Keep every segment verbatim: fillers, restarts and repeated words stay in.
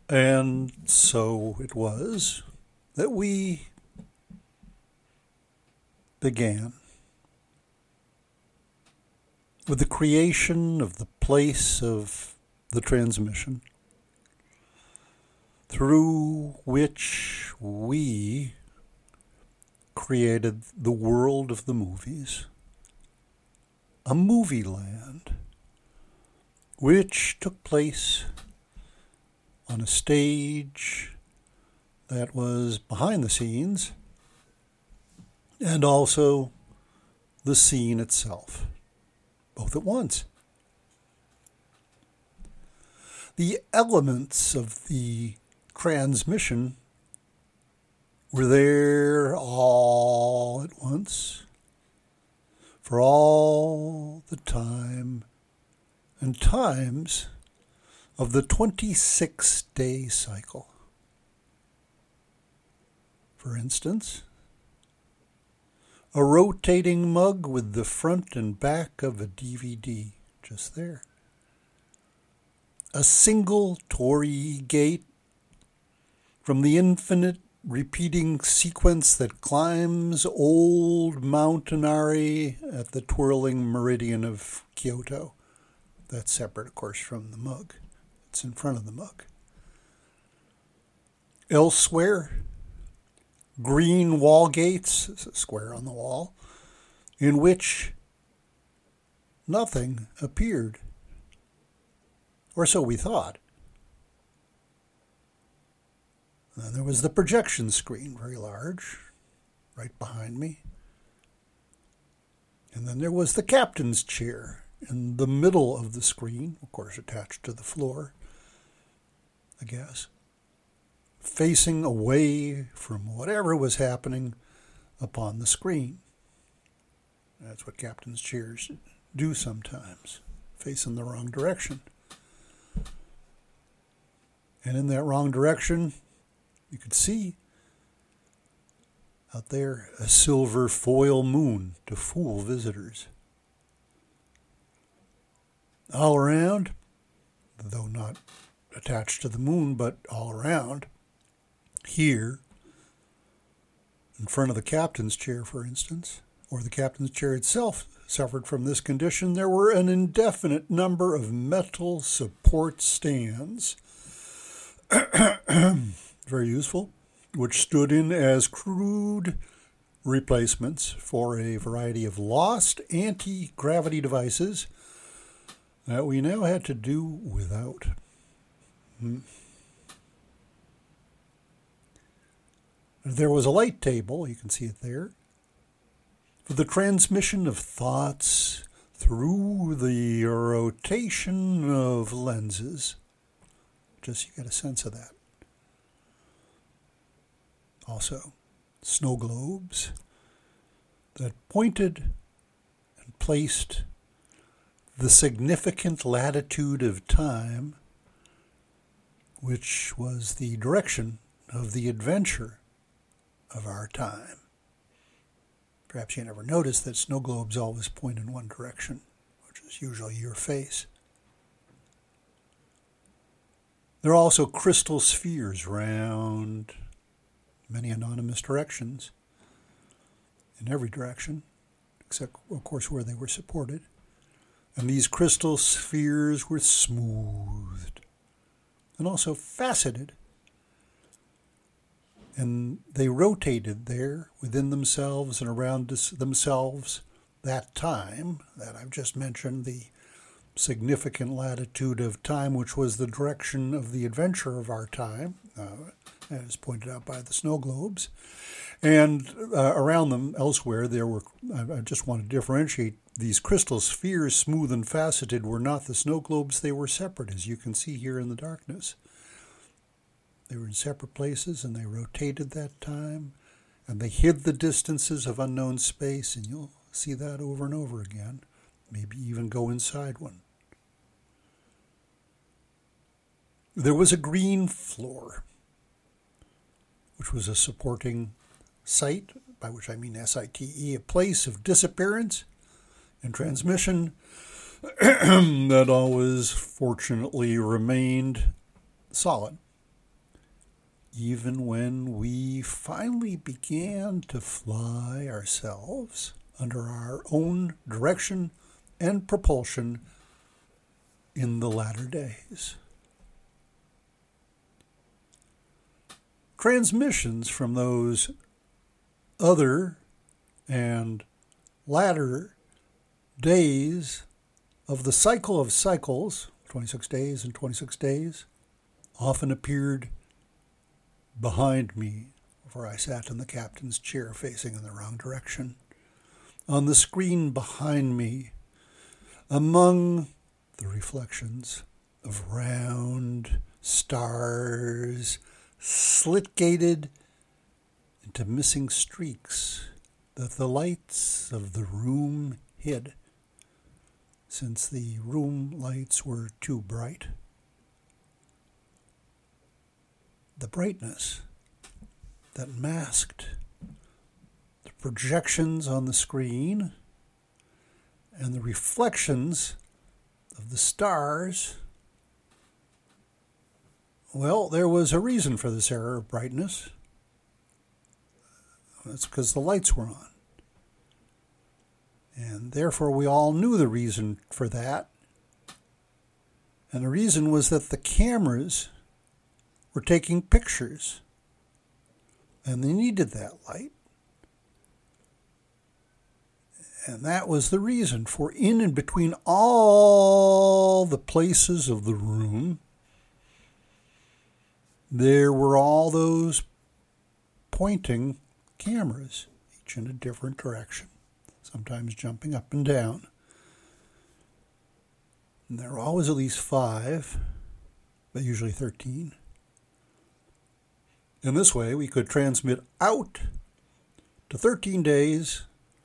And so it was that we began with the creation of the place of the transmission through which we created the world of the movies, a movie land, which took place on a stage that was behind the scenes and also the scene itself, both at once. The elements of the transmission were there all at once, for all the time and times of the twenty-six day cycle. For instance, a rotating mug with the front and back of a D V D just there. A single Torii gate from the infinite repeating sequence that climbs old Mountanari at the twirling meridian of Kyoto. That's separate, of course, from the mug. It's in front of the mug. Elsewhere, green wall gates, a square on the wall, in which nothing appeared. Or so we thought. And there was the projection screen, very large, right behind me. And then there was the captain's chair in the middle of the screen, of course attached to the floor, I guess, facing away from whatever was happening upon the screen. That's what captain's chairs do sometimes, face in the wrong direction. And in that wrong direction, you could see out there a silver foil moon to fool visitors. All around, though not attached to the moon, but all around, here, in front of the captain's chair, for instance, or the captain's chair itself suffered from this condition, there were an indefinite number of metal support stands, very useful, which stood in as crude replacements for a variety of lost anti-gravity devices that we now had to do without. Hmm. There was a light table, you can see it there, for the transmission of thoughts through the rotation of lenses. Just you get a sense of that. Also, snow globes that pointed and placed the significant latitude of time, which was the direction of the adventure of our time. Perhaps you never noticed that snow globes always point in one direction, which is usually your face. There are also crystal spheres round many anonymous directions, in every direction, except, of course, where they were supported. And these crystal spheres were smoothed and also faceted. And they rotated there within themselves and around themselves that time that I've just mentioned, the significant latitude of time, which was the direction of the adventure of our time, uh, as pointed out by the snow globes. And uh, around them elsewhere, there were, I, I just want to differentiate, these crystal spheres, smooth and faceted, were not the snow globes. They were separate, as you can see here in the darkness. They were in separate places, and they rotated that time, and they hid the distances of unknown space, and you'll see that over and over again. Maybe even go inside one. There was a green floor, which was a supporting site, by which I mean S I T E, a place of disappearance and transmission that always, fortunately, remained solid even when we finally began to fly ourselves under our own direction and propulsion in the latter days. Transmissions from those other and latter days of the cycle of cycles, twenty-six days and twenty-six days, often appeared behind me, for I sat in the captain's chair facing in the wrong direction. On the screen behind me, among the reflections of round stars, slit-gated into missing streaks that the lights of the room hid, since the room lights were too bright. The brightness that masked the projections on the screen and the reflections of the stars, well, there was a reason for this error of brightness. That's because the lights were on. And therefore we all knew the reason for that. And the reason was that the cameras were taking pictures. And they needed that light. And that was the reason for in and between all the places of the room, there were all those pointing cameras, each in a different direction, sometimes jumping up and down. And there were always at least five, but usually thirteen. In this way, we could transmit out to thirteen days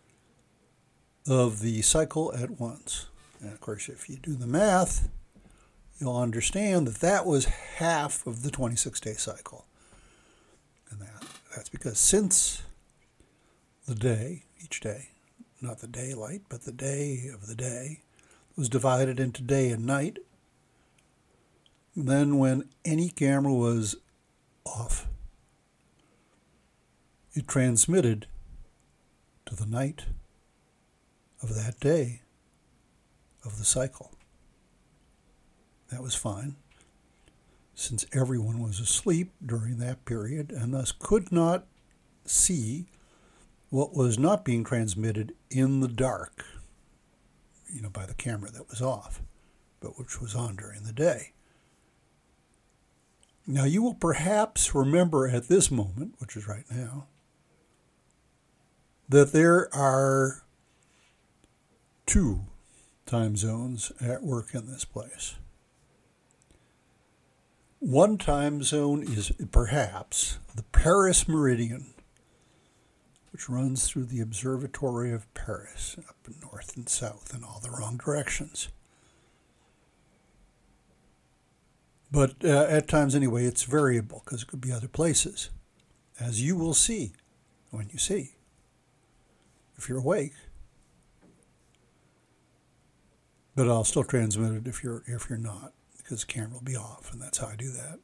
of the cycle at once. And of course, if you do the math, you'll understand that that was half of the twenty-six day cycle. And that, that's because since the day, each day, not the daylight, but the day of the day, was divided into day and night, then when any camera was off, it transmitted to the night of that day of the cycle. That was fine, since everyone was asleep during that period and thus could not see what was not being transmitted in the dark, you know, by the camera that was off, but which was on during the day. Now, you will perhaps remember at this moment, which is right now, that there are two time zones at work in this place. One time zone is perhaps the Paris Meridian, which runs through the Observatory of Paris, up in north and south in all the wrong directions. But uh, at times anyway, it's variable because it could be other places, as you will see when you see, if you're awake. But I'll still transmit it if you're if you're not, because the camera will be off, and that's how I do that.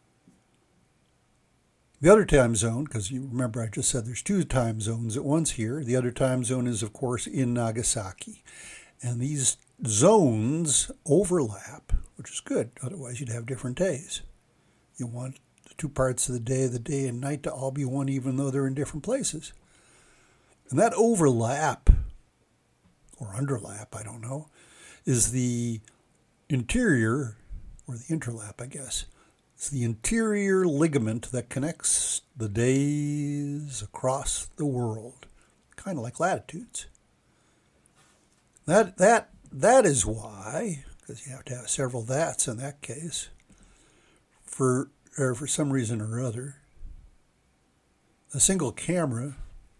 The other time zone, because you remember I just said there's two time zones at once here. The other time zone is, of course, in Nagasaki. And these zones overlap, which is good. Otherwise, you'd have different days. You want the two parts of the day, the day and night, to all be one, even though they're in different places. And that overlap, or underlap, I don't know, is the interior, or the interlap, I guess. It's the interior ligament that connects the days across the world, kind of like latitudes. That that that is why, because you have to have several that's in that case, for or for some reason or other, a single camera,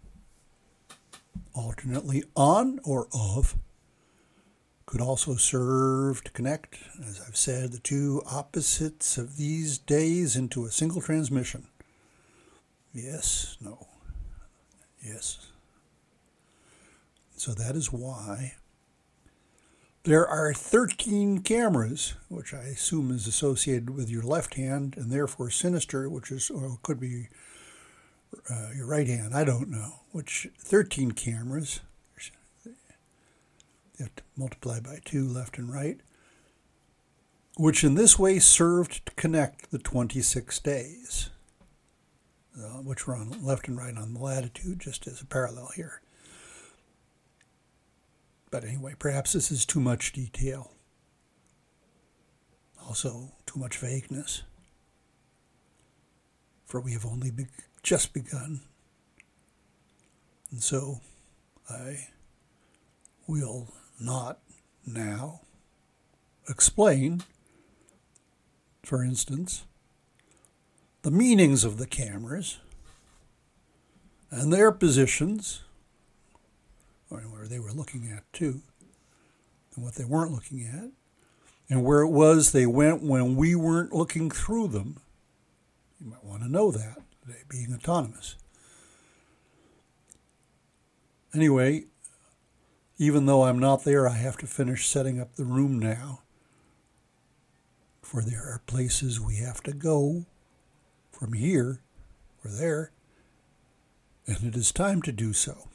alternately on or off, could also serve to connect, as I've said, the two opposites of these days into a single transmission. Yes, no, yes. So that is why There are thirteen cameras, which I assume is associated with your left hand, and therefore sinister, which is, or could be uh, your right hand. I don't know. Which thirteen cameras. You have to multiply by two, left and right, which in this way served to connect the twenty-six days, uh, which were on left and right on the latitude, just as a parallel here. But anyway, perhaps this is too much detail. Also, too much vagueness. For we have only be- just begun. And so, I will not now explain, for instance, the meanings of the cameras and their positions, or where they were looking at too, and what they weren't looking at, and where it was they went when we weren't looking through them. You might want to know that, they being autonomous. Anyway, even though I'm not there, I have to finish setting up the room now, for there are places we have to go from here or there, and it is time to do so.